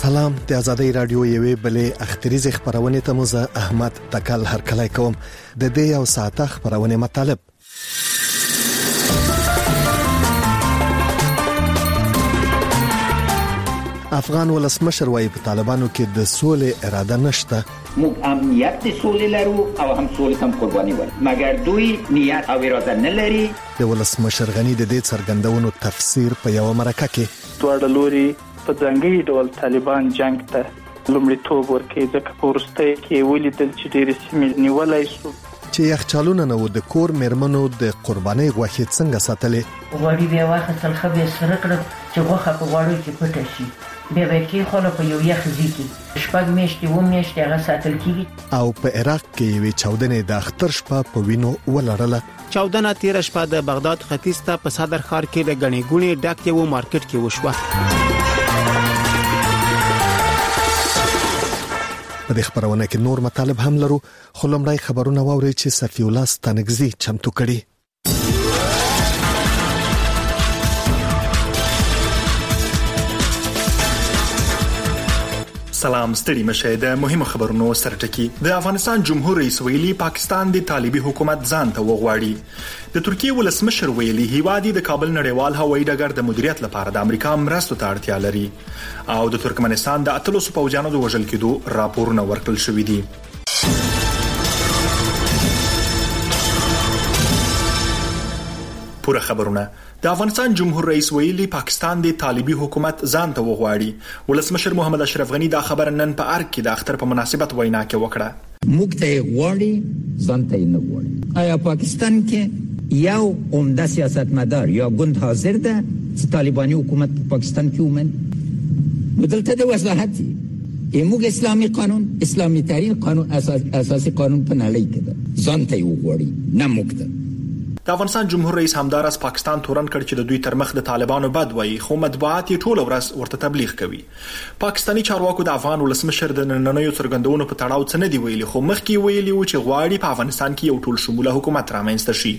سلام، د آزادۍ رادیو یوې بلې اختریزې خبرونه ته مزه احمد تکل هرکلی کوم. د دې یو ساعته خبرونه مطلب: افغان ولسمشر وايي په طالبانو کې د سولې اراده نشته. موږ امنیت د سولې لرو او هم سولې ته قرباني ورکوو، مګر دوی نیت او اراده نه لري. د ولسمشر غنی د دې څرګندونو تفسیر په یو مرکه کې دواړه لوري په ځانګړي ډول طالبان جنگ ته لومړیتوب ورکوي، ځکه په وروستۍ کې ولیدل چې ډېرې سیمې نیولای شو. چې یخچالونه نو د کور مېرمنو د قربانۍ غوښې څنګه ساتلې. غوړي بیا واخیستل ښه بیا سره کړه چې غوښه په غوړو کې پټه شي، بیا به کېښوله په یو یخ ځای کې 6 میاشتې 7 میاشتې هغه ساتل کېږي. او په عراق کې یوې چاودنې د اختر شپه په وینو ولړله. چاودنه تیر شپه د بغداد ختیځ ته په صدر ښار کې د غنی ګونی ډک یو مارکیټ کې وشوه. په دې خبرونه کې نور مطالب هم لرو، خو لومړی خبرونه واورئ چې صفی الله ستانکزی چمتو کړي. سلام، ستړي مشه. د مهمو خبرونو سرټکی. د افغانستان جمهور رئیس ویلي پاکستان د طالبي حکومت ځان ته وغواړي. د ترکیه ولسمشر ویلي هیوادي د کابل نړیوال هوایي ډګر د مدیریت لپاره د امریکا مرستو ته اړتیا لري. او د ترکمنستان د 300 پوځیانو د وژل کېدو راپورونه ورکړل شوې دي. پوره خبرونه. د افغانستان جمهور رئیس ویلي پاکستان د طالبي حکومت ځان ته وغواړي. ولسمشر محمد اشرف غنی دا خبر نن په ارګ کې د اختر په مناسبت وینا کې وکړه. موږ ته غواړي ځان ته نه غواړي. آیا پاکستان کې یو عمده سیاستمدار یا ګوند حاضر ده چې طالباني حکومت په پاکستان کې ومني؟ بدلته د وضاحت موږ اسلامي قانون، اسلامي ترین قانون، اساسي قانون په نړۍ کې ده. ځان ته غواړي، نه موږ ته. د افغانستان جمهور رئیس همدارس پاکستان تورن کړ چې د دوی تر مخ د طالبانو بد وایي، خو مطبوعات یې ټول ورځ ورته تبلیغ کوي. پاکستانی چارواکو د افغان ولسمشر د نننیو څرګندونو په تړاو څه نه دی ویلي، خو مخکې ویلي و چې غواړي په افغانستان کې یو ټول شموله حکومت رامنځته شي.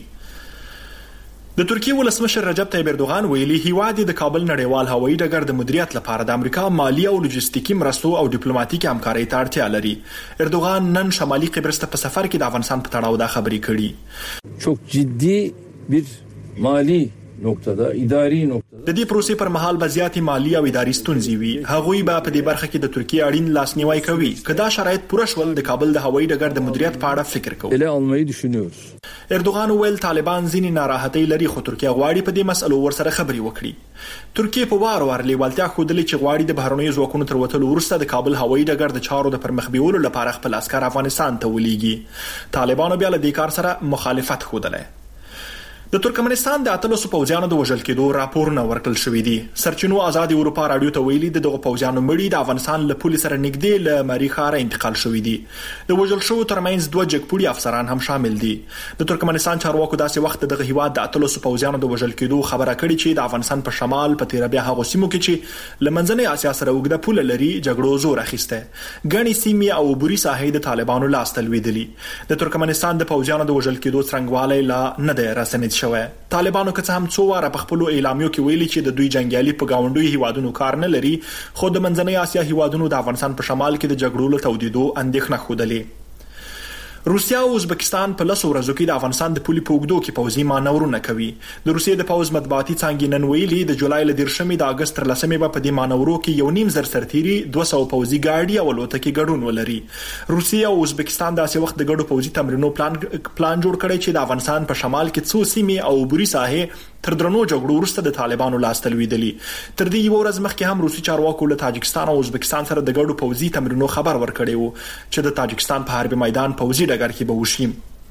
د ترکیه ولسمشر رجب طیب اردوغان ویلي هیواد د کابل نړیوال هوایي ډګر د مدیریت لپاره د امریکا مالی او لوجستیکي مرستو او ډیپلوماټیکي همکارۍ ته اړتیا لري. اردوغان نن شمالي قبرس ته په سفر کې د افغانستان په تړاو دا خبرې کړي. çok ciddi bir mali noktada, idari noktada د دې پروسې پر مهال به زیاتې مالی او اداري ستونزې وي. هغوی به په دې برخه کې د ترکیه اړین لاسنیوي کوي. که دا شرایط پوره شول د کابل د هوایي ډګر د مدیریت په اړه فکر کوو. ele almayı düşünüyoruz. اردوغان ویل طالبان ځینې ناراحتۍ لري، خو ترکیه غواړي په دې مسلو ورسره خبرې وکړي. ترکیه په وار لیوالتیا ښودلې چې غواړي د بهرنیو ځواکونو تر وتلو وروسته د کابل هوایي ډګر د چارو د پرمخ بیولو لپاره خپل عسکر افغانستان ته ولېږي. طالبانو بیا له دې کار سره مخالفت ښودلی. د ترکمنستان د 300 پوځیانو د وژل کېدو راپورونه ورکړل شوې دي. سرچینو آزاد اروپا رادیو ته ویلي دغه پوځیانو مړي د افغانستان له پولې سره نږدې له مری ښاره انتقال شوې دي. د وژل شوو ترمنځ 2 جګپوړي افسران هم شامل دي. د ترکمنستان چارواکو داسې وخت دغه هیواد د 300 پوځیانو د وژل کېدو خبره کړې چې د افغانستان په شمال په تیربیا هغه سیمو کې چې لمنځنۍ اسیا سره وګړه پوله لري جګړو زور اخیسته. غني سیمې او بوري ساحې د طالبانو لاس تلویدلي. د ترکمنستان د پوځیانو د وژل کېدو څرنګوالی لا نه دی رسنید شوی. طالبانو که څه هم څو واره په خپل اعلامیو کې ویلي چې د دوی جنگیالي په گاونډوي هیوادونو کار نه لري، خو د منځنۍ اسیا هیوادونو د افغانستان په شمال کې د جګړو له تودیدو اندېښنه ښودلې. روسیا او ازبکستان په 10 ورځو کې د افغانستان د پولي په اوږدو کې پوځي مانورونه کوي. د روسیې د پوځ مطبوعاتي څانګې نن ویلي د جولای له 13 د اگست تر 10 به په دې مانورو کې 1.5 سرتیري 200 پوځي ګاډي او الوتکې ګډون ولري. روسیې او ازبکستان داسې وخت د ګډو پوځي تمرینو پلان جوړ کړی چې د افغانستان په شمال کې څو سیمې او بوري ساحې تر درنو جګړو وروسته د طالبانو لاس تلویدلي. تر دې یو ورځ مخکې هم روسي چارواکو له تاجکستان او ازبکستان سره د ګډو پوځي تمرینو خبر ورکړی و چې د تاجکستان په حربي میدان پوځي ډګر کې به وشي.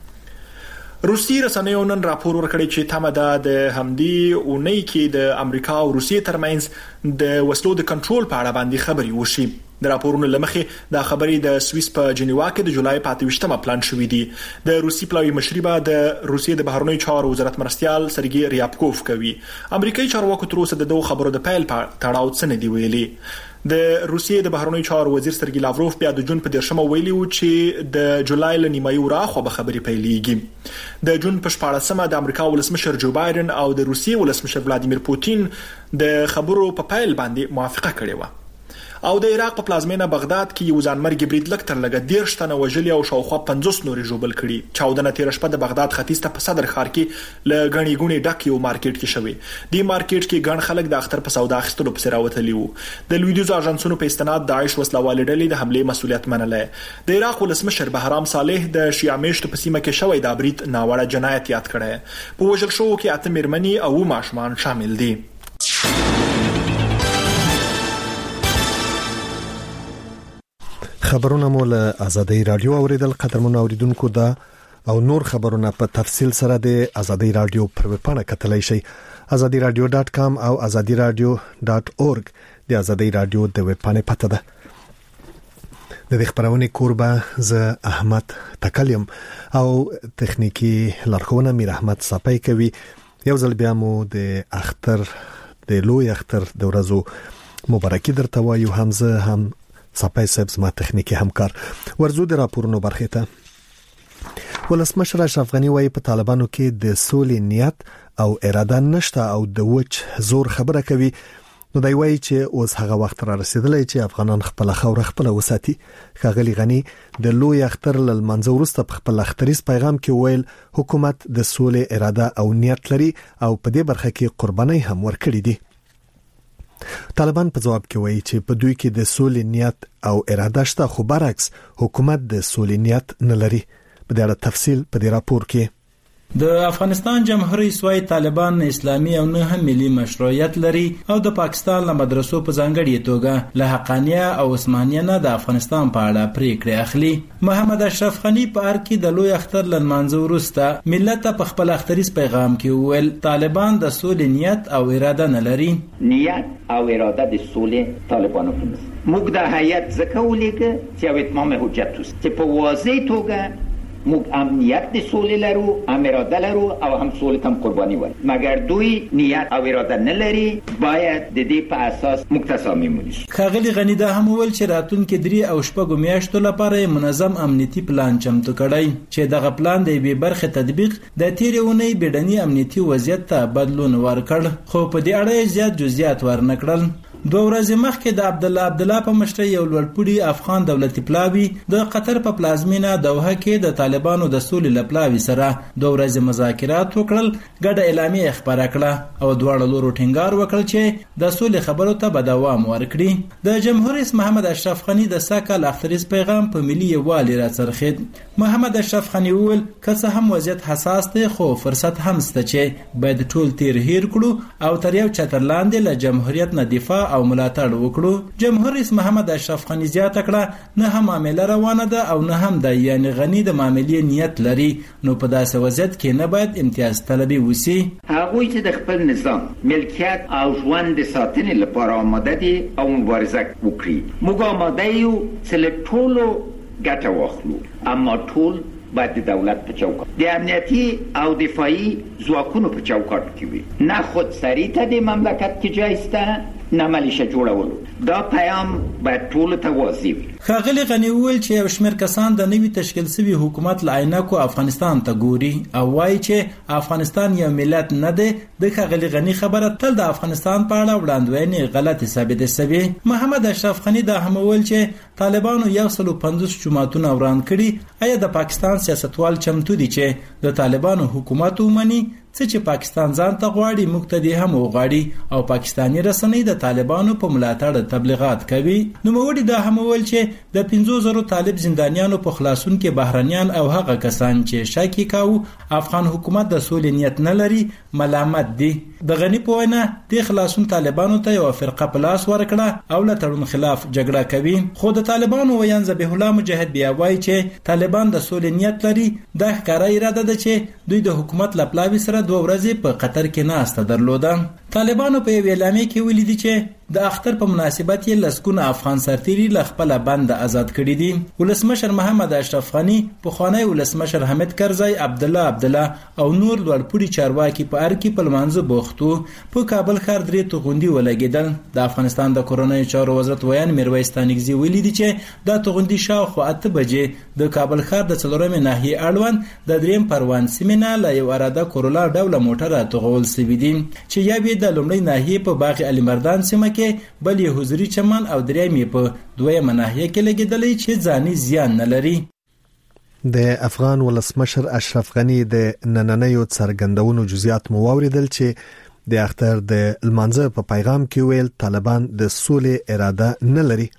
روسي رسنیو نن راپور ورکړی چې تمه ده د همدې اونۍ کې د امریکا او روسیې ترمنځ د وسلو د کنټرول په اړه باندې خبرې وشي. د راپورونو لمخې دا خبرې د سویس په جنیوا کې د جولای 25مه پلان شوې دي. د روسي پلاوی مشري به د روسیې د بهرنیو چارو وزارت مرستيال سرګي ریابکوف کوي. امریکایي چارواکو تر اوسه د دوه خبرو د پیل په تړاو څه نه دی ویلي. د روسیې د بهرنیو چارو وزیر سرګي لاوروف بیا د جون په 10مه ویلي و چې د جولای ل نیمایي وراخو به خبرې پیلېږي. د جون په 14مه د امریکا ولسمشر جو بایدن او د روسیې ولسمشر ولادیمیر پوتین د خبرو په پیل باندې موافقه کړې و. او د عراق په پلازمینه بغداد کې یو ځانمرګي برید لک تر لګه 13 تنه وژلي او شاوخوا 50 نورې ژوبل کړي. چاودنه تیر شپه د بغداد ختیځ ته په صدر ښار کې ل غني ګونې ډک یو مارکیټ کې شوی. دی مارکیټ کې ګڼ خلک د اختر په سودا اخیستلو په راوتلی وو. د لویدیځو اژانسونو په استناد داعش وسلوالې ډلې د حمله مسؤلیت منله. د عراق ولسمشر بهرام صالح د شیعه میشتو په سیمه کې شوی د برید ناوړه جنایت یاد کړی. په وژل شوو کې 8 میرمنې او ماشومان شامل دي. خبرونه مول آزادۍ رادیو اوریدل. قدرمن اوریدونکو دا او نور خبرونه په تفصیل سره د آزادۍ رادیو پر ویب پاڼه کتلای شئ. azadiradio.com او azadiradio.org د آزادۍ رادیو د ویب پاڼې پته ده. د دې خبرونه کوربه ز احمد تکلم او تخنیکی لارښوونه میر احمد صاحب کوي. یو ځل بیا مو د اختر د لوی اختر د ورځو مبارکي درته وایو. همزه هم صاحب ما تخنیکی همکار ورزو د راپورونو برخه ته. ولسمشر اشرف غنی وايي په طالبانو کې د سولې نیت او اراده نشته او د وچ زور خبره کوي. نو دی وايي چې اوس هغه وخت را رسیدلی چې افغانان خپل خوره خپل وساتي. ښاغلي غنی د لوی اختر لمنځه وروسته په خپل اختریز پیغام کې ویل حکومت د سولې اراده او نیت لري او په دې برخه کې قرباني هم ورکړي دي. طالبان په جواب کې وایي چې په دوی کې د سولې نیت او اراده شته، خو برعکس حکومت د سولې نیت نه لري. په دې اړه تفصیل په دې راپور کې. د افغانستان جمهوریت سوی طالبان اسلامي او نه هم ملي مشروعیت لري او د پاکستان له مدرسو په ځانګړي توګه له حقانیه او عثمانیه نه د افغانستان په اړه پریکړې اخلي. محمد اشرف غنی په ار کې د لوی اختر لمانځه وروسته ملت په خپل اختریز پیغام کې وویل طالبان د سولې نیت او اراده نه لري. نیت او اراده د سولې طالبانو کې نشته. موږ د هیئت ځکه ولیکه چې اتمام حجت است چې په واضح توګه موږ امنیت د سولې لرو، هم اراده لرو او هم سولې تم قرباني ورکړو. مګر دوی نیت او اراده نه لري، باید د دې په اساس موږ تصامیم ونیسو. ښاغلي غنی دا هم وویل چې راتلونکي 3 او 6 میاشتو لپاره منظم امنیتي پلان چمتو کړی چې دغه پلان د یوې برخې تطبیق د تیرې اونۍ بیړني امنیتي وضعیت ته بدلون ورکړ، خو په دې اړه زیات جزئیات ورنکړل. 2 ورځې مخکې د عبدالله په مشرۍ یو لوړپوړي افغان دولتي پلاوي د قطر په پلازمینه دوحه کې د طالبانو د سولې لپلاوي سره 2 ورځې مذاکرات وکړل. ګډه اعلامیه خبره کړه او دواړه لورو ټینګار وکړ چې د سولې خبرو ته به دوام ورکړي. د جمهور رئیس محمد اشرف غنی د ساکال اختریز پیغام په ملي یووالي راڅرخید. محمد اشرف غنی وویل که څه هم وضعیت حساس دی خو فرصت هم شته چې باید ټول تیر هیر کړو او تر یو چتر لاندې له جمهوریت نه دفاع او ملاتړ وکړو. جمهور رئیس محمد اشرف غنی زیاته کړه نه هم معامله روانه ده او نه هم د یعنی غنی د معاملې نیت لري، نو په داسې وضعیت کې نه باید امتیاز طلبي وسی. هغوی چې د خپل نظام ملکیت او ژوند ساتنې لپاره آماده دي او مبارزه وکړي. موږ آماده یو چې له ټولو ګټه واخلو، اما ټول باید د دولت په چوکاټ د امنیتي او دفاعي ځواکونو په چوکاټ کې وي، نه خود سری ته د مملکت کې جایسته نه ملیشه جوړولو. دا پیام باید ټول ته واضح وي. ښاغلي غنی وویل چې یو شمېر کسان د نوي تشکیل شوي حکومت له عینکو افغانستان ته ګوري او وایي چې افغانستان یو ملت نه دی. د ښاغلي غنی خبره تل د افغانستان په اړه وړاندوینې غلطه ثابته شوې. محمد اشرف غنی دا هم وویل چې طالبانو 150 جماعتونه وران کړي. آیا د پاکستان سیاستوال چمتو دي چې د طالبانو حکومت ومني؟ چې پاکستان ځان ته غواړي مقتدی هم وغواړي او پاکستانی رسنۍ د طالبانو په ملاتړ تبلیغات کوي. نو موږ دا هم ویل چې د 50,000 طالب زندانیانو په خلاصون کې بهرنیان او هغه کسان چې شاکی کاو افغان حکومت د سولې نیت نه لري ملامت دي. د غنی په وینا د خلاصون طالبانو ته یو فرقه پلاس ورکړه او له تړون خلاف جګړه کوي. خو د طالبانو ویان ذبیح الله مجاهد بیا وایي چې طالبان د سولې نیت لري. دا ښکارا اراده ده چې دوی د حکومت لپلاوي سره 2 ورځې په قطر کې ناسته درلوده. طالبانو په اعلامیه کې ویلي چې د اختر په مناسبت یې لسګونه افغان سرتیري له خپل بند آزاد کړي دي. ولسمشر محمد اشرف غنی، پخوانی ولسمشر حامد کرزی، عبدالله او نور لوړپوړي چارواکي په ار کې په لمانځه بوختو. په کابل ښار 3 توغندي ولګیدل. د افغانستان د کورونای چارو وزارت ویان میرویس تانګزي ویلي دي چې د توغندي شاوخوا 8 بجې د کابل ښار د 4مې ناحیې اړوند د 3 پروان سیمینه له یو اراده کورولا ډوله موټر توغول سوي دي چې یا به د لومړۍ ناحیې په باغ علي مردان سیمه کې، بل یې حضوري چمن او دریم یې په دویمه ناحیه کې لګیدلی چې ځاني زیان نه لري. د افغان ولسمشر اشرف غنی د نننیو څرګندونو جزئیات مو واوریدل چې د اختر د لمانځه په پیغام کې ویل طالبان د سولې اراده نه لري.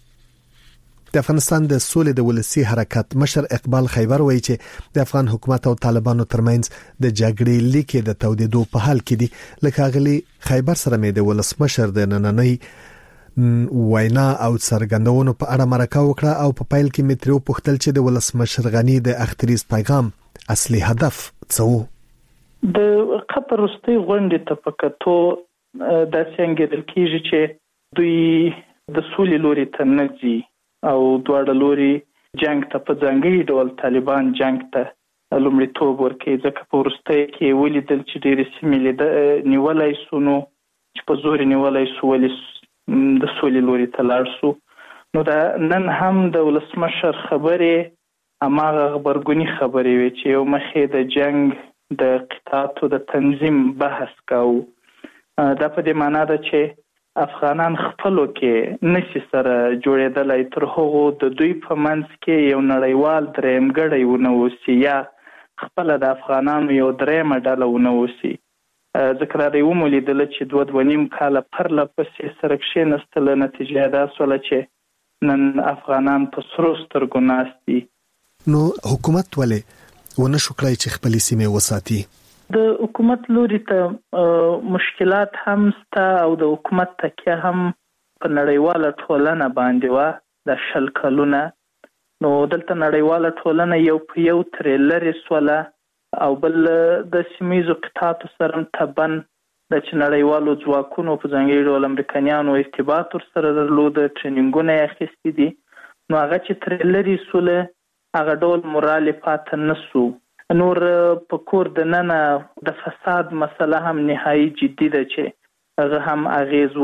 د افغانستان د سولې د ولسی حرکت مشر اقبال خیبر وایي چې د افغان حکومت او طالبانو ترمنځ د جګړې لیکې د تودېدو په حال کې دي. لکه غلي خیبر سره مې د ولسمشر د نننۍ وینا او څرګندونو په اړه مرکه وکړه او په پیل کې مې ترې وپوښتل چې د ولسمشر غنی د اختریز پیغام اصلي هدف څه و. د قطر وروستۍ غونډې ته په کتو داسې انګېرل کېږي چې دوی د سولې لوري ته نه ځي او دواړه لوري جنگ ته په ځانګړي ډول طالبان جنگ ته لومړیتوب ورکوي، ځکه په وروستۍ کې ولیدل چې ډېرې سیمې نیولی سو، نو چې په زور نیولی سو ولې د سولې لوري ته لاړ سو. نو دا نن هم د ولسمشر خبرې هماغه غبرګوني خبرې وې چې یو مخې د جنگ د قطعاتو د تنظیم بحث کاوه. دا په دې معنا ده چې افغانان خپلو کې نشي سره جوړېدلی تر هغو د دوی په منځ کې یو نړیوال درېیمګړی ونه اوسي یا خپله د افغانانو یو درېیمه ډله ونه اوسي. ځکه دا دی ومولیدله چې 2.5 کاله پرله پسې سره کښېنستله، نتیجه دا سوله چې نن افغانان په سرو سترګو ناست دي. نو حکومت ولې ونه شو کړی چې خپلې سیمې وساتي؟ د حکومت لوري ته مشکلات هم سته او د حکومت تکیه هم په نړیواله ټولنه باندې وه د 10 کلونه. نو دلته نړیواله ټولنه یو په یو ترې لرې سوله او بل د سیمهیزو قطعاتو سره تبن د چې نړیوالو ځواکونو په ځانګړي ډول امریکایانو ارتباط ورسره درلوده، ټرینینګونه یې اخیستي دي. نو هغه چې ترې لرې سوله هغه ډول مورال پاتې نه سو. نور په کور د ننه د فساد مسله هم نهایي جدي ده چې هغه هم اغیز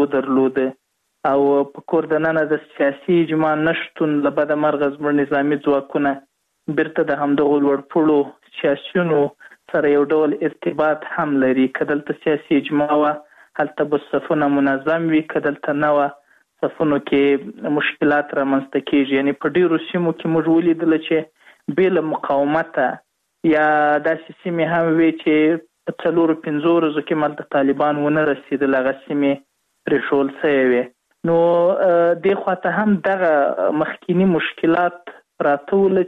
ودرلوده او په کور د ننه د سیاسي اجماع نشتون له بده مرغه زموږ نظامي ځواکونه بیرته د همدغو لوړپوړو سیاسیونو سره یو ډول ارتباط هم لري. که دلته سیاسي اجماع وه هلته به صفونه منظم وي، که دلته نه وه صفونو کې مشکلات رامنځته کېږي. یعنې په ډېرو سیمو کې موږ ولیدله چې بې له مقاومته یا داسې سیمې هم وي چې په 4-5 ورځو کې ملته طالبان ونه رسېدل، هغه سیمې پرېښول سوې وې. نو دې خواته هم دغه مخکینی مشکلات پراته وله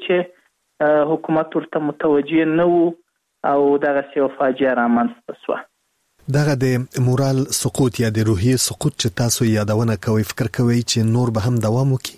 چې حکومت ورته متوجه نه و او دغسې یوه فاجعه رامنځته سوه. دغه د مورال سقوط یا د روحیې سقوط چې تاسو یادونه کوئ، فکر کوئ چې نور به هم دوام وکړي؟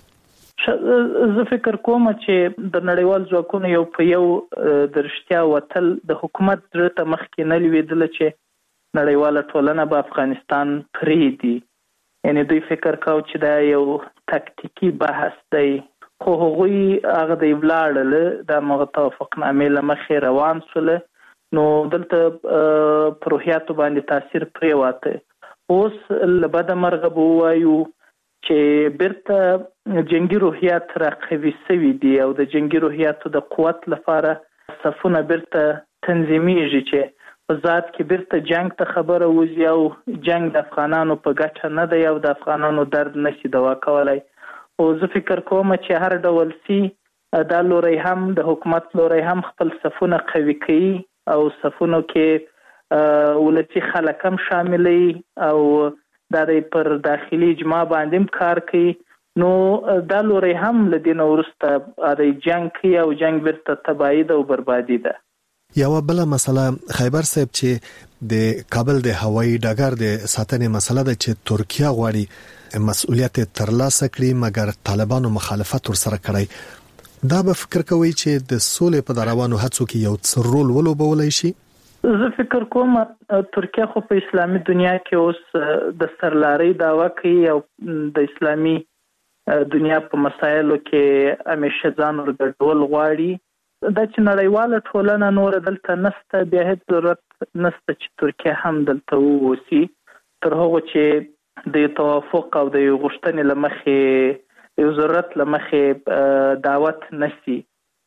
زه فکر کوم چې د نړیوال ځواکونو یو په یو د رښتیا وتل د حکومت زړه ته مخکې نه لوېدله چې نړیواله ټولنه به افغانستان پرېږدي. یعنې دوی فکر کوي چې دا یو تکتیکي بحث دی، خو هغوی هغه دی ولاړله، د همغه توافقنامې له مخې روان سوله. نو دلته په روحیاتو باندې تاثیر پرېواته. اوس له بده مرغه به ووایو چې بیرته جنگي روحیات را قوي سوي دي او د جنگي روحیاتو د قوت لپاره صفونه بیرته تنظیمیږي چې په ذات کې بیرته جنگ ته خبره وځي او جنگ د افغانانو په ګټه نه دی او د افغانانو درد نشي دوا کولای. او زه فکر کوم چې هر ډول سي دا لوري هم د حکومت لوري هم خپل صفونه قوي کوي او صفونو کې ولسی خلک هم شاملې او دا پر داخلي اجماع باندې کار کوي. نو دا لوري هم له دې نه وروسته د جنگ کوي او جنگ بیرته تباهي ده او بربادي ده. یوه بله مسله خیبر صاحب چې د کابل د هوایي ډګر د ساتنې مسله ده چې ترکیه غواړي مسؤلیت ترلاسه کړي مګر طالبانو مخالفت ورسره کړی. دا به فکر کوي چې د سولې په روانو هڅو کې یو څه رول ولوبولی شي؟ زه فکر کوم ترکیه خو په اسلامي دنیا کې اوس د سرلارۍ دعوه کوي او د اسلامي دنیا په مسایلو کې همیشه ځان ورګډول غواړي. دا چې نړیواله ټولنه نور دلته نسته، بیا هیڅ ضرورت نسته چې ترکیه هم دلته واوسي تر هغو چې د توافق او د غوښتنې له مخې یو ضرورت له مخې دعوت نشي.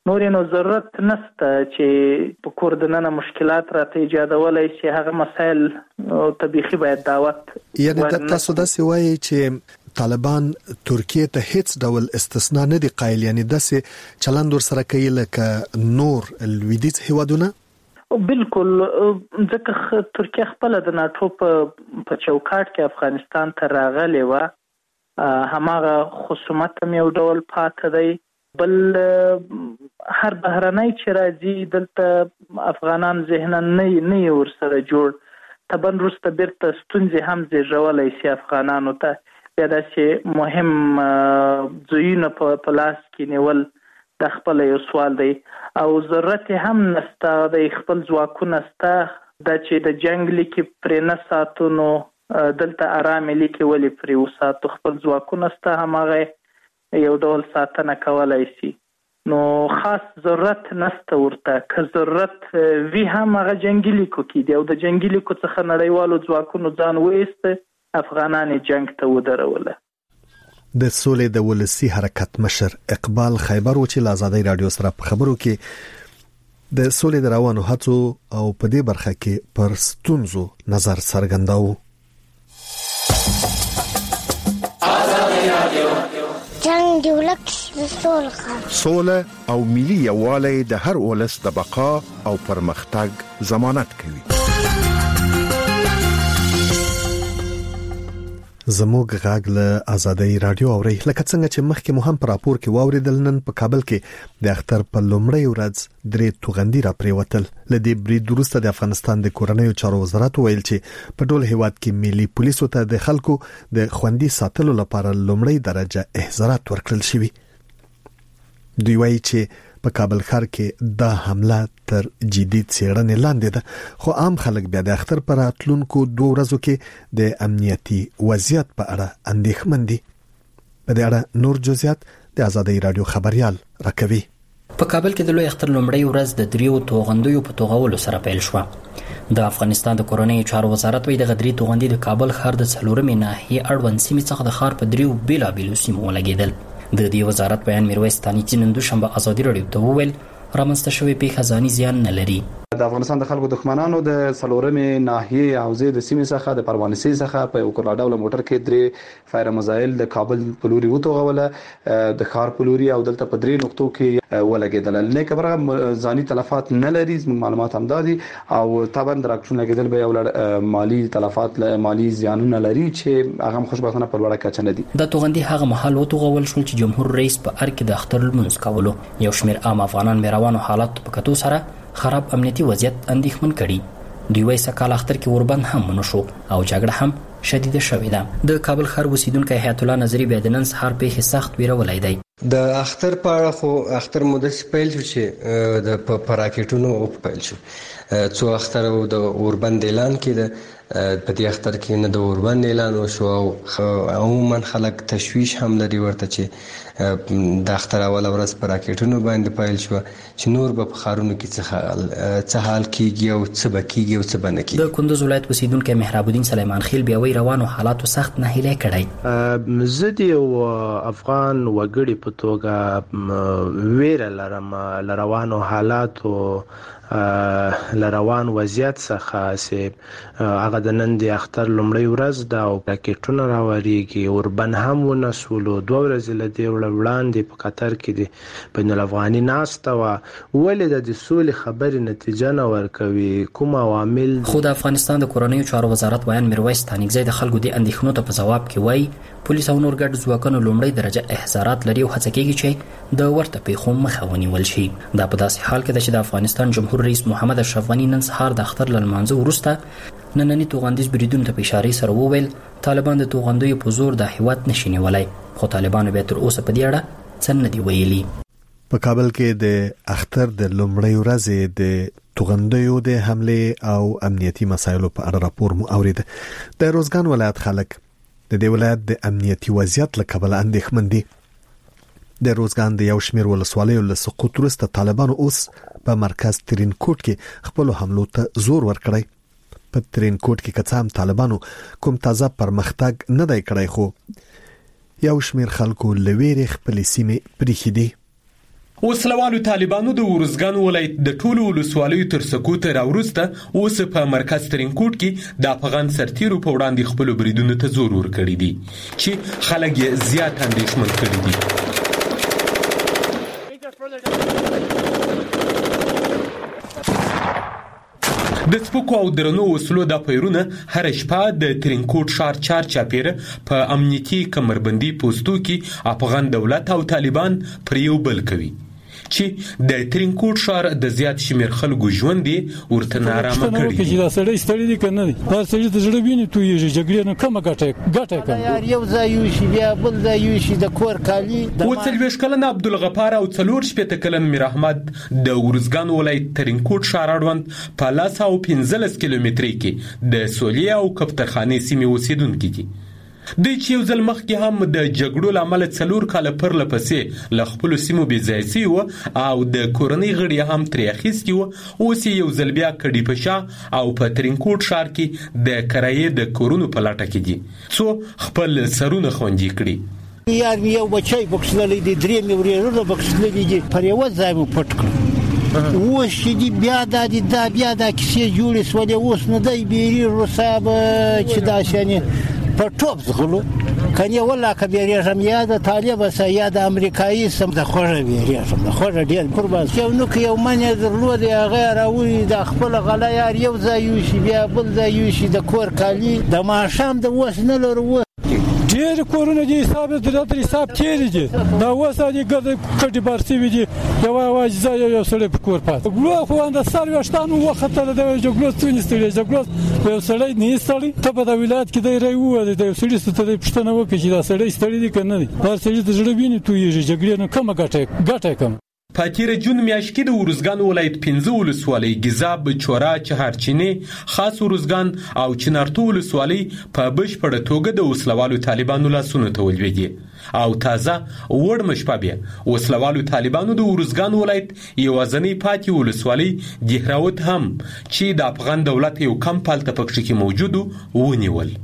نور نو ضرورت نشته چې په کور دننه مشکلات راته ایجادولای شي هغه مسایل طبيعي باید دعوت یعنی تاسو دا سوي چې طالبان ترکیه ته هیڅ ډول استثناء نه دی قایل، یعنی داسې چلند ور سره کوي لکه نور لویدیځ هیوادونه؟ بالکل، ځکه ترکیه خپل د ناتو په چوکاټ کې افغانستان ته راغلی و، هماغه خصومت هم یو ډول پاتې دی. بل هر بهرنۍ چې راځي دلته افغانان ذهنا نه ور سره جوړ، طبعا وروسته بیرته ستونزې هم زیږولی شي افغانانو ته. بیا داسې مهم ځایونه په لاس کې نیول د خپل یو سوال دی او ضرورت هم نسته د خپل ځواکونه سته د چې د جنگ لیکي پرې نه ساتو، نو دلته آرام لیکي ولی پرې وساتو، خپل ځواکونه سته هماغه یو ډول ساتنه کولای شي. نو خاص ضرورت نسته ورته، که ضرورت وی هم هغه جنگي لیکو کې دی او د جنگي لیکو څخه نړیوالو ځواکونو ځان وایسته افغانان جنگ ته ودروله. د سولې د ولسی حرکت مشر اقبال خیبر و چې آزادۍ رادیو سره په خبرو کې د سولې د روانو هڅو او په دې برخه کې پر ستونزو نظر څرګنداوه. جنگ دی ولک سوله او ملي یووالی د هر ولس د بقا او پرمختګ ضمانت کوي. زموږ غاګ له آزادۍ رادیو اوري لکه څنګه چې مخکې مو هم پر راپور کې واوریدل، نن په کابل کې د اختر په لومړۍ ورځ درې توغندي را پریوتل. لدې برید وروسته د افغانستان د کورنیو چارو وزارت ویل چې په ټول هیواد کې ملي پولیسو ته د خلکو د خوندي ساتلو لپاره لومړۍ درجه احضارات ورکړل شوي. دوی وایي چې په کابل ښار کې دا حمله تر جدي څېړنې لاندې ده، خو عام خلک بیا د اختر پر راتلونکو 2 ورځو کې د امنیتي وضعیت په اړه اندېښمن دي. په دې اړه نور جزئیات د آزادۍ رادیو خبريال راکوي. په کابل کې د لوی اختر لومړۍ ورځ د دریو توغندیو په توغولو سره پیل شو. د افغانستان د کورنیو چارو وزارت وایي د غدری توغندي د کابل ښار د څلورمې ناحیې اړوند سیمې څخه د ښار په دریو بیلابیلو سیمو ولګېدل. د دې وزارت بیان میرویس تانی چې نن دوشنبه آزادۍ رادیو ته وویل رامنځته شوی پیښه ځاني زیان نه لري. د افغانستان د خلکو دښمنانو د څلورمې ناحیې حوزې د سیمې څخه د پروانسي څخه په یو کلا ډول موټر کې درې فایر مزایل د کابل په لوري وتوغوله، د ښار په لوري او دلته په درې نقطو کې ولګېدل. نه کبره ځاني تلفات نه لري، معلومات هم دادي او طبعا درکشن لګیدل به یو مالی تلفات مالی زیانونه لري چې هغه خوشبختانه پر وړه کچ نه دي. د توغندي هغه محل وتوغول شول چې جمهور رئیس په ار کې د اختر لمونځ کولو. یو شمېر عام افغانان مېروانو حالات په کتو سره خراب امنیتي وضعیت اندېښمن کړي. دوی وایي سکهال اختر کې وربند هم ونشو او جګړه هم شدیده شوې ده. د کابل ښار اوسیدونکی حیات الله نظری بیا د نن سهار پیښې سخت ویرولای دی. د اختر په اړه خو اختر مدس پیل شو چې د پراکټونو پیل شو. څو اختر او د اوربند اعلان کړي، په دې اختر کې نه د اوربند اعلان وشو او عموما خلک تشویش هم لري ورته چې د اختر اول ورځ پراکټونو باندې پیل شو چې نور به په خارونو کې څه حال کیږي او څه بکیږي او څه بنکي. د کندوز ولایت اوسیدونکو مهراب الدین سلیمان خیل بیا وی روانو حالاتو سخت ناهیلی کړی. زدي او افغان وګړي په توګه ویره لرم لروانو حالاتو لروان وضعیت څخه چې هغه د نن د اختر لومړی ورځ دا او پاکټونه راوړيږي اوربن هم ونسولو 2 ورځې لدی وړاندې په قطر کې د بین الافغاني ناسته و ولې د سولې خبرې نتیجه نه ورکوي کوم عوامل. خو د افغانستان د کورنیو چارو وزارت بیان میرویس تانیکزی د خلکو د اندېښنو ته په جواب کې وایي پولیس او نور ګډ ځواکونو لومړی درجه احضارات لري او هڅه کوي چې د ورته پیښو مخه ونیول شي. دا په داسې حال کې چې د افغانستان جمهور رئیس محمد اشرف غنی نن سهار د اختر لمانځه وروسته نننی توغندیز بریدونو ته په اشاره سره وویل طالبان د توغندیو په زور د هیواد نشي نیولای، خو طالبانو به تر اوسه په دې اړه څه نه دی ویلي. په کابل کې د اختر د لومړۍ ورځې د توغندیو د حمله او امنیتي مسایلو په اړه راپور مو اورید. د روزګان ولایت خلک د دې ولایت د امنیتي وضعیت له کبله اندېښمن دي. د روزګان د یو شمېر ولسوالیو له سقوط وروسته طالبانو اوس په مرکز ترینکوټ کې خپل حملو ته زور ورکړی. په ترینکوټ کې کڅام طالبانو کوم تازه پرمختګ نه دی کړی، خو یو شمېر خلکو لویری خپل سیمه پریخي دي. وسلوالو طالبانو د ورزګان ولایت د ټولو ولسوالیو تر سقوط راوروسته اوس په مرکز ترینکوټ کې د افغان سرتیرو په وړاندې خپل بریدونو ته زور ورکړی دي چې خلک یې زیات اندېښمن کړي دي. د سپکو او درنو وسلو د پیرونه هر شپه د ترینکوټ ښار چار چاپیره په امنیتي کمربندي پوسټو کې افغان دولت او طالبان پر یو بل کوي چې د ترینکوټ ښار د زیات شمیر خلکو ژوند ورته نارامه کړي چې دا سړی ستړي دي کنه دي دا سړی ته زړه ویني تویږي جګړې نه کمه ګټه کوي یو ځای یو شي بیا بل ځای یو شي د کور کالي د 40 کلن عبدالغفار او 40 کلن میر احمد د ورزګان ولایت ترینکوټ ښار اړوند په 15 کیلومتري کې د سولیا او کفترخانې سیمې اوسیدونکي دي. دوی چې یو ځل مخکې هم د جګړو له امله 4 کاله پرله پسې له خپلو سیمو بېځایه سوي وو او د کورنۍ غړي هم ترې اخیستي وو، اوس یې یو ځل بیا کډي په شا او په ترینکوټ ښار کې د کرایې د کورونو په لټه کې دي څو خپل سرونه خوندي کړي. یار مې یو بچی بکسللی دی، درې مې ورېرونه بکسللی دي، پر یوه ځای مو پټ کړم. اوس چې دي بیا دا کیسې جوړې سولې، اوس نه دی بیریږو صاحب چې داسې یعنې په ټوپ ځغلو کنه ولا که بیریږم یا د طالب سه یا د امریکایي سم د خوږه بیریږم د خوږه ډېر قربان یو نو کې یو منې درلود یا غیر او د خپل غلا یار یو ځای یو شي بیا بل ځای یو شي د کور کالی د ماشام د وس نه لرو ډېر کورونه دي حساب درته حساب کېږي دي دا وسه دي ګرځي کډي بارسي وي دي یو واج ځای یو سړی په کور پات ګلو خو اند سر وشتانو وخت له د جګړو ستونی جګړو یو سړی نه ستړي ته په د ولایت کې دی راو د سړي ستړي پښتنه وکړي چې دا سړی ستړي دي کنه دي دا سړي د زړه ویني تویږي جګړې نه کمه ګټه کم. په تیر جون میاشت کې د ورزګان ولایت 15 ولسوالۍ ګیزاب، چورا، چهارچینې، خاص ورزګان او چنارتو ولسوالۍ په بشپړه توګه د وسلوالو طالبانو لاسونو ته ولوېدې او تازه وړمه شپه بیا وسلوالو طالبانو د ورزګان ولایت یوازنۍ پاتې ولسوالۍ دهراوت هم چې د افغان دولت یو کم پالته پکښې کې موجود ونیول.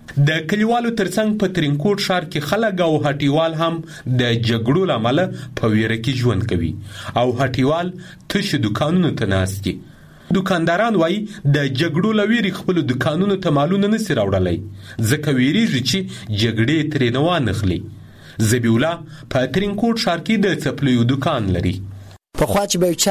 د کلیوالو ترڅنګ په ترینکوټ ښار کې خلک او هټیوال هم د جګړو له امله په ویره کې ژوند کوي او هټیوال تش دکانونو ته ناست دي. دکانداران وایي د جګړو له ویرې خپلو دکانونو ته مالونه نسي راوړلی ځکه ویریږي چې جګړې ترې نه وانخلي. ذبیح الله په ترینکوټ ښار کې د څپلیو دکان لري. په خوا چې به چا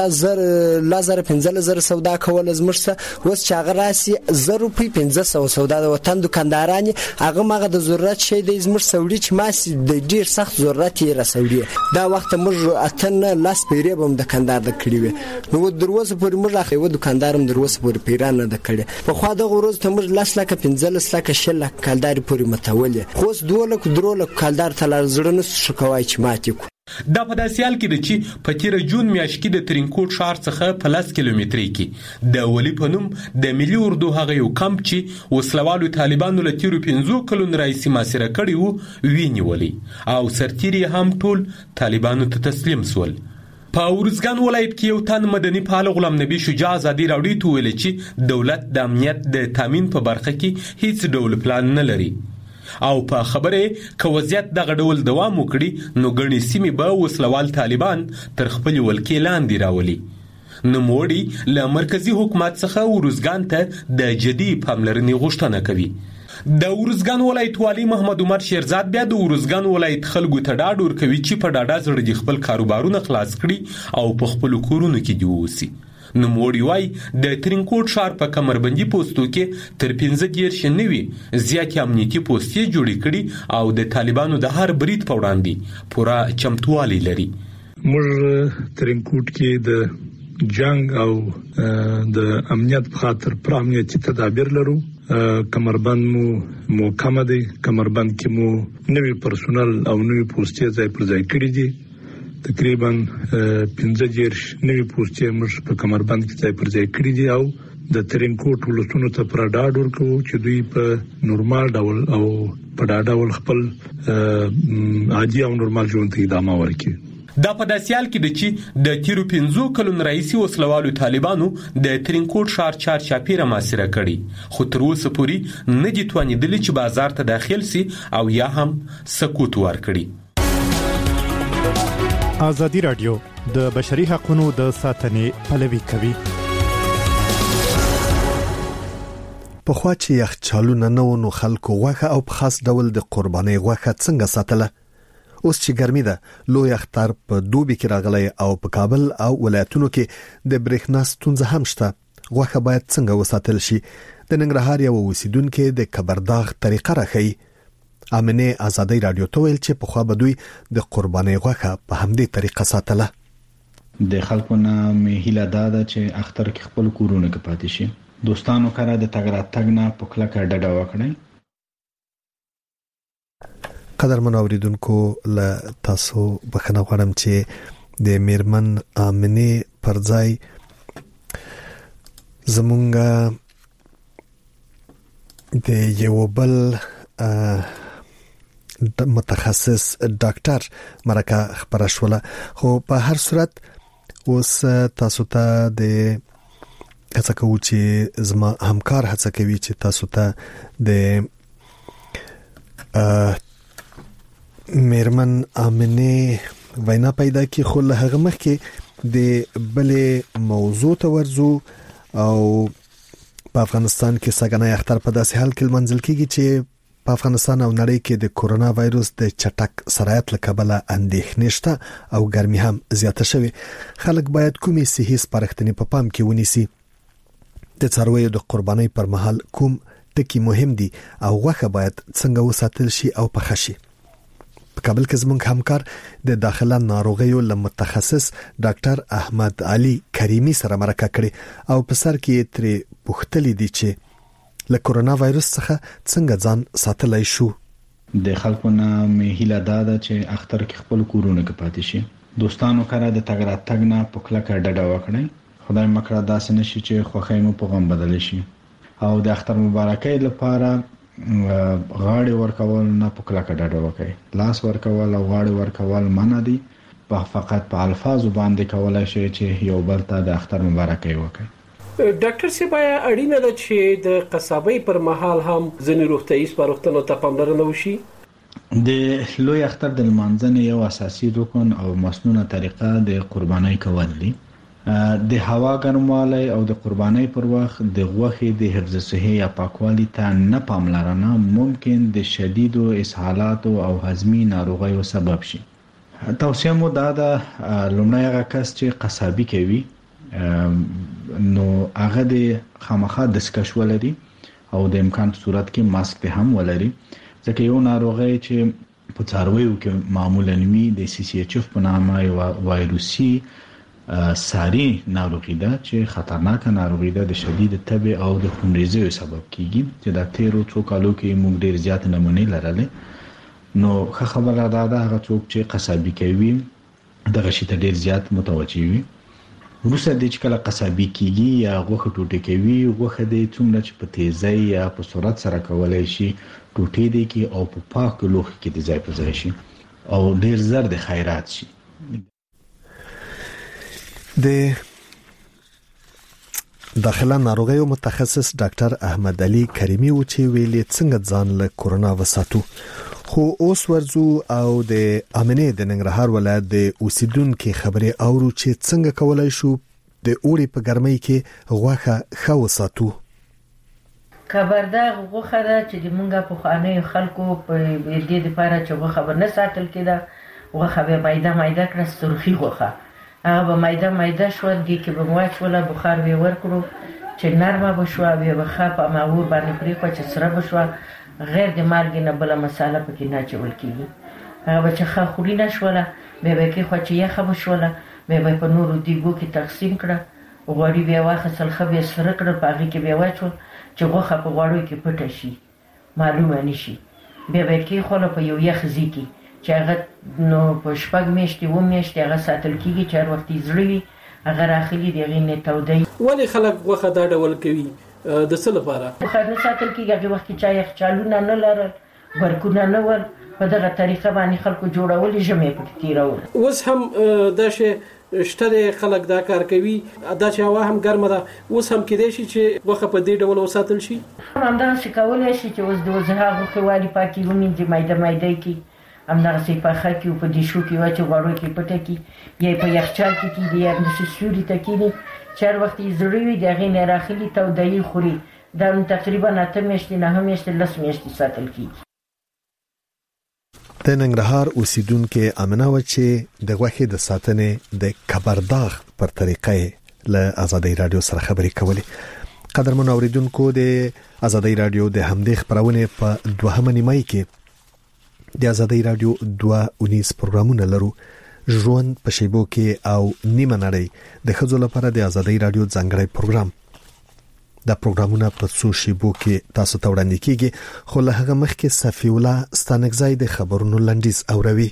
15,000 سودا کول زموږ سره اوس چې هغه راسي 1500 سودا د وطن دکانداران هغه مغه د ضرورت شي د زموږ سوړي چې ماسي د ډیر سخت ضرورت یې رسوي. دا وخت موږ اتن لاس پیری بم دکاندار د کړی وي نو دروازه پورې موږ اخیو دکاندارم دروازه پورې پیران نه د کړی په خوا د غروز ته موږ لاس لکه 15 لکه شل کالدار پورې متولې خو 2 لک کالدار تلار زړه نس شکوای چې ماتي کو. دا په داسې حال کې ده چې په تیر جون میاشت کې د ترینکوټ ښار څخه په 10 کیلومتري کې د ولی په نوم د ملي اردو هغه یو کمپ چې وسلوالو طالبانو له تیرو 15 کلونو راهیسې محاصره کړی وو وینیولي او سرتیري هم ټول طالبانو ته تسلیم سول. په ورزګان ولایت کې یو تن مدني فعال غلام نبی شجاع ازادي راوړي ته ویل چې دولت د امنیت د تامین په برخه کې هیڅ ډول پلان نه لري او په خبره که وضعیت دغه ډول دوام وکړي نو ګڼې سیمې به وسلوال طالبان تر خپل ولکې لاندې راولي. نوموړي له مرکزي حکومت څخه ورزګان ته د جدي پاملرنې غوښتنه کوي. د ورزګان ولایت والی محمد عمر شیرزاد بیا د ورزګان ولایت خلکو ته ډاډ ورکوي چې په ډاډه زړه دي خپل کاروبارونه خلاص کړي او په خپلو کورونو کې دي واوسي. نوموړي وایي د ترینکوټ ښار په کمربندي پوستو کې تر 15 نوي زیاتې امنیتي پوستې جوړې کړي او د طالبانو د هر برید په وړاندې پوره چمتووالی لري. موږ ترینکوټ کې د جنگ او د امنیت په خاطر پر امنیتي تدابیر لرو. کمربند مو کم دی، کمربند کې مو نوي پرسونل او نوي پوستې ځای پر ځای کړي دي. تقریبا 15 نوي پوستې موږ په کمربند کې ځای پر ځای کړي دي او د ترینکوټ ولسونو ته پر ډاډ ورکوو چې دوی په نورمال ډول او په ډاډه ډول خپل عادي او نورمال ژوند ته ادامه ورکړي. دا په داسې حال کې ده چې د تیرو 15 کلونو راهیسې وسلوالو طالبانو د ترینکوټ ښار چار چاپیره محاصره کړي خو تر اوسه پورې نه دي توانېدلي چې بازار ته داخل سي او یا هم سقوط ورکړي. ازادي رادیو د بشري حقوقو د ساتنې پلوي کوي. په خوا چې یخچالونه نه ونو خلکو غوښه او په خاص ډول د قرباني غوښه څنګه ساتله؟ اوس چې ګرمي ده لوی اختر په دوبي کې راغلی او په کابل او ولایتونو کې د برېښنا ستونزه هم شته. غوښه باید څنګه وساتل شي؟ د ننګرهار یو اوسیدونکو د کبرداغ طریقه راخی. امنه ازادي رادیو ته ویل چې په خوا بدوي د قرباني غوښه په همدې طریقه ساتله. د خلکو نه هیله ده چې اختر کې خپل کورونه کې پاتې شي. دوستانو کړه د تګ راتګ نه په کلکه ډډه وکړئ. قدرمن اوریدونکو له تاسو بخښنه غواړم چې د میرمن امنه پرځای زمونږه د یو بل متخصص ډاکټر مرکه خبره شوله. خو په هر صورت اوس تاسو ته د هڅه کوو چې زما همکار هڅه کوي چې تاسو ته د میرمن امنه وینا پیدا کی. خو له هغه مخکې د بلې موضوع ته ورزو او په افغانستان کې سګنای اختر په داسې حال کې منځل کیږي چې په افغانستان او نړۍ کې د کورونا وایروس د چټک سرایت له کبله اندېښنې شته او ګرمي هم زیاته شوې. خلک باید کومې صحي سپارښتنې په پام کې ونیسي؟ د څارویو د قربانۍ پر مهال کوم ټکي مهم دي او غوښه باید څنګه وساتل شي او پخه شي؟ په کابل کې زموږ همکار د داخله ناروغیو له متخصص ډاکټر احمد علي کریمي سره مرکه کړې او په سر کې ترې پوښتلې دي چې له کورونا وایروس څخه څنګه ځان ساتلای شو. د خلکو نه هیله ده چې اختر کې خپل کورونه کې پاتې شي. دوستانو کړه د تګ راتګ نه په کلکه ډډه وکړئ. خدای مکړه داسې نشي چې خوښۍ مو په غم بدل شي. او د اختر مبارکۍ لپاره غاړي ورکول نه په کلکه ډډه وکړئ. لاس ورکول او غاړي ورکول منع دي. فقط په الفاظو باندې کولای شي چې یو بل ته د اختر مبارکۍ وکړي. ډاکټر سیبایا اړینه ده چې د قصابۍ پر مهال هم ځینې روغتیايي سپارښتنو ته پاملرنه وشي. د لوی اختر د لمانځنې یو اساسي رکن او مسنونه طریقه د قربانۍ کول دي. د هوا ګرموالی او د قربانۍ پر وخت د غوښې د حفظ صحي یا پاکوالي ته نه پاملرنه ممکن د شدیدو اسهالاتو او هضمي ناروغیو سبب شي. توصیه مو دا ده لومړی هغه کس چې قصابي کوي نو هغه د خامخا دستکش ولري او د امکان په صورت کې ماسک هم ولري، ځکه یو ناروغي چې په څارویو کې معمولا وي د CCHF په نامه یو وایروسي ساري ناروغي ده چې خطرناک ناروغي ده، د شدید تب او د خونریزۍ سبب کیږي چې د تیرو څو کالو کې موږ ډیر زیات نمونې لرلې. نو خبره ده هغه څوک چې قصابي کوي دغه شي ته ډیر زیات متوجي وي. وروسته د چې کله قصابي کیږي یا غوښه ټوټه کوي، غوښه د څومره چې په تیزی یا په سرعت سره کولای شي ټوټې دي کې او په پاک لوښي کې د ځای په ځای شي او ډیر زر د خیرات شي. د داخله ناروغیو متخصص ډاکټر احمد علي کریمي و چې ویلي څنګه ځان له کورونا وساتو. خو اوس ورزو او د امنه د ننګرهار ولایت د اوسیدونکو خبرې اورو چې څنګه کولای شو د اوړي په ګرمۍ کې غوښه ښه وساتو. کبرداغ غوښه ده چې د مونږه په خانه خلکو په دې لپاره چې غوښه نه ساتل کېده، غوښه به مایده کړه، سرخی غوښه هغه به مایده شو، دې کې به واچوله بخار به ورکړو چې نرمه بشو، به ښه په ماور باندې پرې چې سره بشو، غیر د مالګې نه بل مساله پکې نه چول کیږي. هغه چې ښه خوري نشوله به کې خو چې یخه بشوله به په نورو دیګو کې تقسیم کړه، غوړي بیا واخیستل، ښه به سره کړل، په هغې کې بیا واچول چې غوښه په غوړو کې پټه شي معلومه نشي، بیا به کېښوله په یو یخ ځای کې چې هغه نو په 6 میاشتې 7 میاشتې هغه ساتل کیږي چې هر وخت یې زړه وي هغه راخلي د هغې نه تودی. ولې خلک غوښه دا ډول کوي؟ د څه لپاره؟ غوښه نه ساتل کیږي، هغې وخت کې چا یخچالونه نه لرل، برکونه نه ول، په دغه طریقه باندې خلکو جوړولې، ژمی پکې تېرول. اوس هم دا شی شته دی، خلک دا کار کوي، دا چې هوا هم ګرمه ده، اوس هم کېدای شي چې غوښه په دې ډول وساتل شي؟ همداسې کولی شي چې اوس د وزها غوښې والي پاکې ومینځي، مایده کې همدغه سي په خا کې په دیشو کې واچو غاړو کې پټه کې یا په یخچال کې دی یا د سیوري تکینی چر وخت زړوي دغه نه راخلي تودایي خوري دا تقریبا 8 میاشتې نه هم میاشتې 10 میاشتې ساتل کیږي. د ننګرهار اوسیدونکو امنه و چې د غوښې د ساتنې د خبرداغ پر طریقې له آزادۍ رادیو سره خبرې کولې. قدرمن اوریدونکو د آزادۍ رادیو د همدې خبرونه په دوهمه نیمه کې د آزادۍ رادیو 219 پروګرامونه لرو. ژوند په شیبو کې او نیمه نړۍ د خځو لپاره د آزادۍ رادیو ځانګړی پروګرام. دا پروګرامونه په څو شیبو کې تاسو ته وړاندې کیږي، خو له هغه مخکې صفی الله ستانکزی د خبرونو لنډیز اوروي.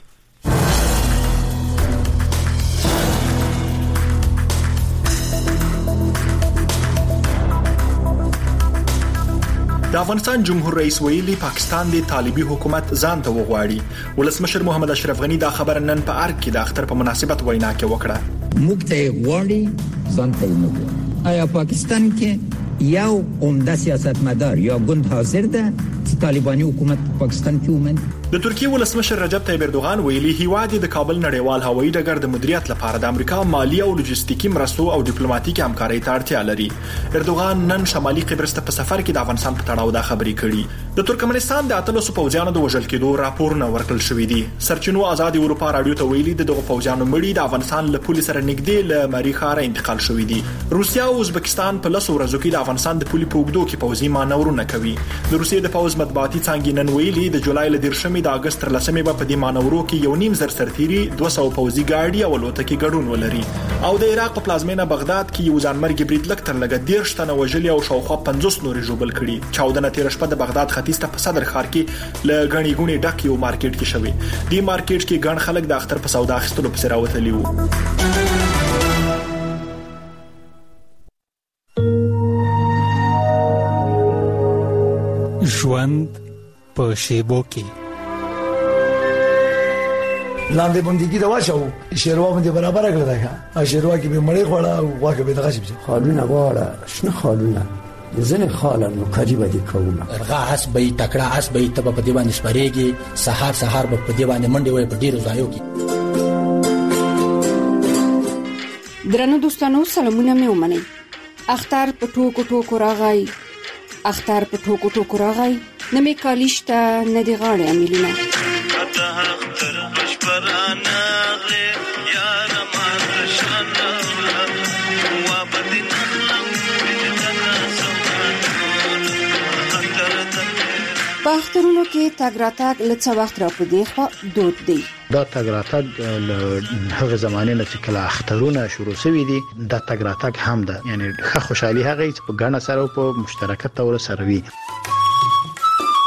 د افغانستان جمهور رئیس ویلي پاکستان د طالبي حکومت ځان ته وغواړي. ولسمشر محمد اشرف غنی دا خبر نن په ارګ کې د اختر په مناسبت وینا کې وکړه. موږ ته غواړي ځان ته نه. آیا پاکستان کې یو عمده سیاستمدار یا ګوند حاضر ده چې طالباني حکومت په پاکستان کې ومن؟ د ترکیه ولسمشر رجب طیب اردوغان ویلي هیواد د کابل نړیوال هوایي ډګر د مدیریت لپاره د امریکا مالی او لوجستیکي مرستو او ډیپلوماټیکي همکارۍ ته اړتیا لري. اردوغان نن شمالي قبرس ته په سفر کې د افغانستان په تړاو دا خبرې کړي. د ترکمنستان د 800 پوځیانو د وژل کېدو راپورونه ورکړل شوې دي. سرچینو آزاد اروپا رادیو ته ویلي دغه پوځیانو مړي د افغانستان له پولې سره نږدې له مری ښار انتقال شوې دي. روسیا او ازبکستان په لاسو ورځو کې د افغانستان د پولې په اوږدو کې پوځي مانورونه کوي. د روسیې د پوځ مطبوعاتي څانګې نن ویلي د جولای له 10 د اگست تر 10 په دې مانورو کې 1.5 سرتیري 200 پوځي ګاډي او الوتکې ګډون ولري. او د عراق په پلازمینه بغداد کې یو ځانمرګي برید لک تر لګ 10 تنه وژلي او شاوخوا 50 نورې ژوبل کړي. چاودنه تیر شپه د بغداد ختیځ ته په صدر ښار کې ل غني غونې ډک یو مارکیټ کې شوی. دی مارکیټ کې ګڼ خلک د اختر په سودا اخیستلو په سر راوتلي وو. ژوند په شیبو کې لاندې بندګي دا واچو شیروا باندې برابر کړل دا شیروا کې به مړې خوړه او واګه به دغه شي خالونه واړه شنه خالونه زنه خاله نو کاجی باندې کومه رغه حسبې تکړه حسبې تب په دی باندې سپریږي سحر په دی باندې منډه وي په ډیرو ځایو کې. درنو دوستانو سلامونه مې ومنئ. اختر په ټوکو راغی اختر په ټوکو راغی نه مې کالیشته نه دی غاړه امیلونه اختر بشپرانه غي یار ما شانه و بدنا په اخترونو کې تاګ راتاګ لڅ وخت را پدې خو دود دی. دا تاګ راتاګ هغه زمانه نه چې کله اخترونه شروع شوي دي دا تاګ راتاګ هم ده، یعنی ښه خوشحالي هغه چې په ګڼه سره او په مشترکت تور سره وي.